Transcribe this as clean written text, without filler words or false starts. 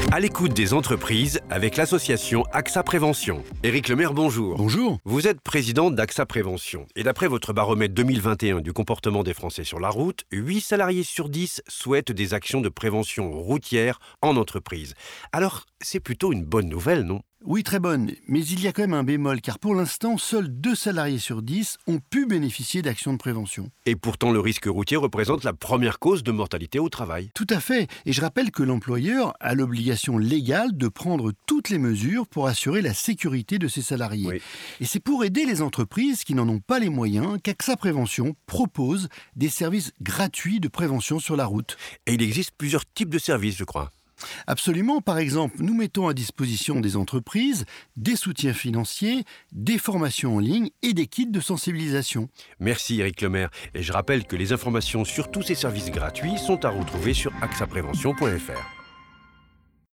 À l'écoute des entreprises avec l'association AXA Prévention. Éric Lemaire, bonjour. Bonjour. Vous êtes président d'AXA Prévention. Et d'après votre baromètre 2021 du comportement des Français sur la route, 8 salariés sur 10 souhaitent des actions de prévention routière en entreprise. Alors, c'est plutôt une bonne nouvelle, non ? Oui, très bonne, mais il y a quand même un bémol, car pour l'instant, seuls 2 salariés sur 10 ont pu bénéficier d'actions de prévention. Et pourtant, le risque routier représente la première cause de mortalité au travail. Tout à fait, et je rappelle que l'employeur a l'obligation légale de prendre toutes les mesures pour assurer la sécurité de ses salariés. Oui. Et c'est pour aider les entreprises qui n'en ont pas les moyens qu'AXA Prévention propose des services gratuits de prévention sur la route. Et il existe plusieurs types de services, je crois. Absolument, par exemple, nous mettons à disposition des entreprises des soutiens financiers, des formations en ligne et des kits de sensibilisation. Merci Éric Lemaire. Et je rappelle que les informations sur tous ces services gratuits sont à retrouver sur axaprévention.fr.